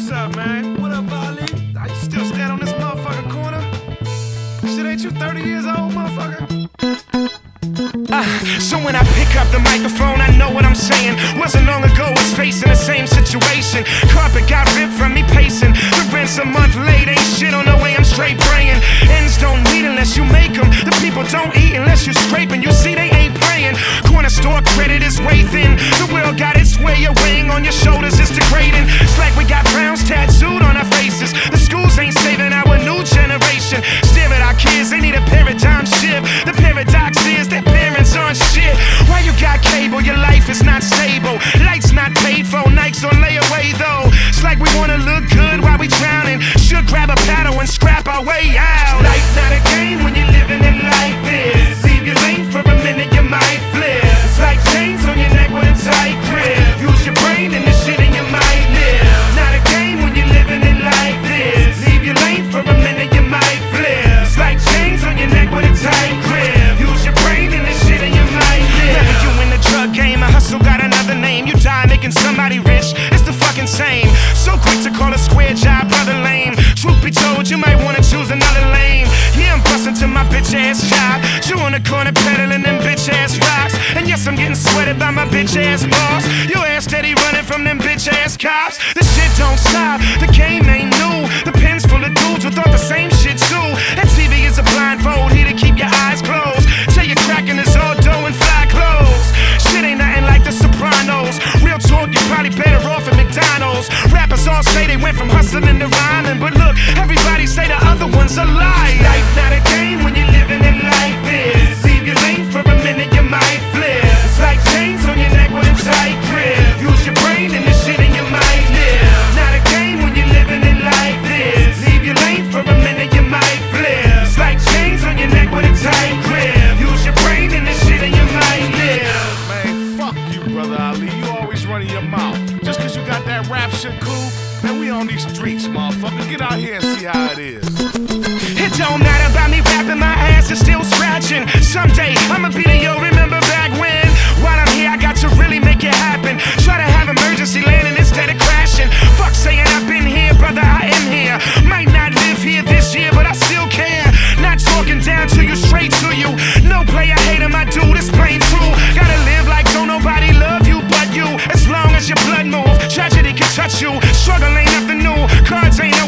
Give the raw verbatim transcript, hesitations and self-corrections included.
What's up, man? What up, Ali? I still stand on this motherfucking corner? Shit, ain't you thirty years old, motherfucker? Uh, so when I pick up the microphone, I know what I'm saying. Wasn't long ago, was facing the same situation. Carpet got ripped from me pacing. The rent's a month late, ain't shit on the way, I'm straight praying. Ends don't meet unless you make them. The people don't eat unless you scraping. You see, they ain't playing. Corner store credit is way thin. The world got its way of weighing on your shoulders, it's degrading. It's like we got frowns tattooed on our faces. The schools ain't saving our new generation. Stare at our kids, they need a paradigm shift. The paradox is that parents aren't shit. Why you got cable? Your life is not stable. Lights not paid for, Nikes on layaway though. It's like we wanna look good while we drowning. Should grab a paddle and scrap our way out. Life not a game when you're living it like this. Leave your lane for a minute, you might flip. It's like chains on your neck with a tight grip. Use your brain and the shit in your might live. Not a game when you're living it like this. Leave your lane for a minute, you might flip. It's like chains on your neck with a tight grip. Use your brain and the shit in your might live. Never you in the drug game, a hustle got another name. You die making somebody rich, it's the fucking same. So quick to call a square job brother lame. Truth be told, you might wanna choose another lane. Yeah, I'm bustin' to my bitch ass job. You on the corner peddling them bitch ass rocks. And yes, I'm getting sweated by my bitch ass boss. Your ass steady running from them bitch ass cops. This shit don't stop, the game ain't new. The pen's full of dudes who thought the same shit too. That T V is a blindfold, here to keep your eyes closed. Tell you cracking this all dough and fly clothes. Shit ain't nothing like the Sopranos. Real talk, you probably better off at McDonald's. Rappers all say they went from hustling to rhyming, but look, everybody say the other one's a lie. Life not a game when you're living it like this. Leave your lane for a minute, you might flip. It's like chains on your neck with a tight grip. Use your brain and the shit in your might live. Not a game when you're living it like this. Leave your lane for a minute, you might flip. It's like chains on your neck with a tight grip. Use your brain and the shit in your might live. Man, fuck you, brother Ali. You always running your mouth. Just cause you got that rap shit cool, man, we on these streets, motherfucker. Get out here and see how it is. It don't matter about me rapping, my ass is still scratching. Someday I'ma be the yo, remember back when? While I'm here, I got to really make it happen. Try to have emergency landing instead of crashing. Fuck saying I've been here, brother, I am here. Might not live here this year, but I still care. Not talking down to you, straight to you. No play, I hate him, I do this plain true. Gotta live like don't nobody love you but you. As long as your blood move, tragedy can touch you. Struggle ain't nothing new, cards ain't